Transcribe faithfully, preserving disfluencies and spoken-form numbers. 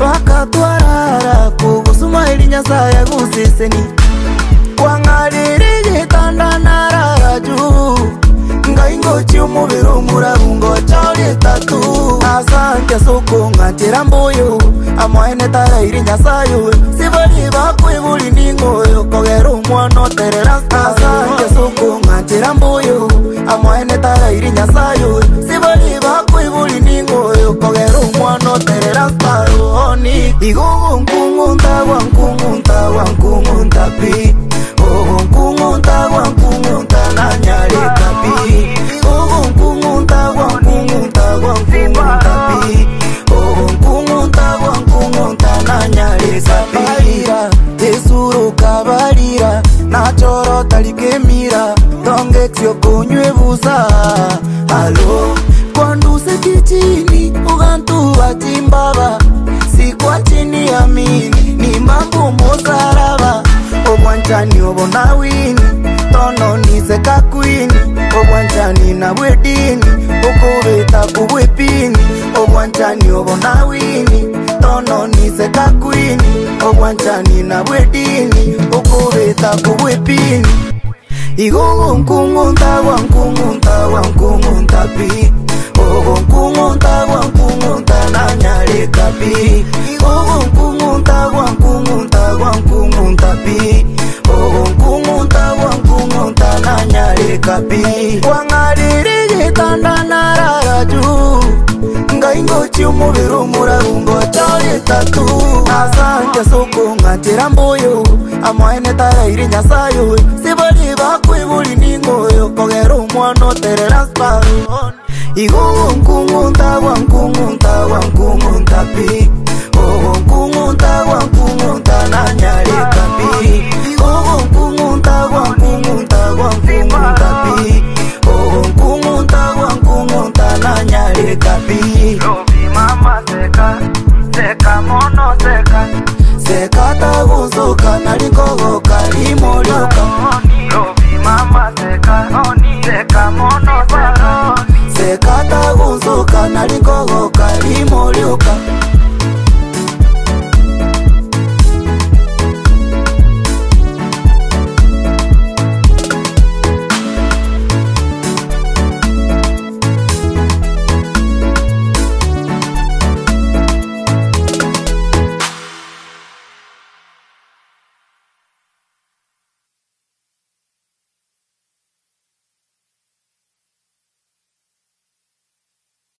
Bakatwarara kugusuma ilinya saya gusiseni Kwangariri gitanda narara juu Ngaingo chiumubiru murarungo chori tatu Asante soko ngantira mboyo Amwaene tara ilinya sayo Sibali bakwe buli ningoyo Kogeru mwono terera Asante soko ngantira mboyo Amwaene tara ilinya sayo Sibali bakwe buli ningoyo Kogeru mwono terera Oni Igogo nkungunta wankungunta wankungunta pi Ogo nkungunta wankungunta nanyare kapi Ogo nkungunta wankungunta wankungunta pi Ogo nkungunta wankungunta nanyare kapi Tesuro kabarira Nachoro talikemira Tongexio kunywe busa Alo Kwanduse kichini Ugantu watimbaba Kwa chini ya mini Ni mambo mozaraba Obwanchani obona wini Tono ni seka kwini Obwanchani na wedini Okobeta kubwepini Obwanchani obona wini Tono ni seka kwini Obwanchani na wedini Okobeta kubwepini Igogo nkungunta wankungunta wankungunta pi Ogo nkungunta wankungunta nanyare kapi Ogo nkungunta wankungunta wankungunta pi Ogo nkungunta wankungunta nanyare kapi Kwangariri gitanda narara juu Ngaingo chiumubiru murarungo chori tatu Asante soko ngantira mboyo Amwaene tara ilinya sayo Sibali bakwe buli ningoyo Kogeru mwono terera sparo Igogo nkungunta wankungunta wankungunta pi Ogo nkungunta wankungunta nanyare kapi Ogo nkungunta wankungunta wankungunta pi Ogo nkungunta wankungunta nanyare kapi Robi mama seka, seka mono seka Seka taguzuka narikogo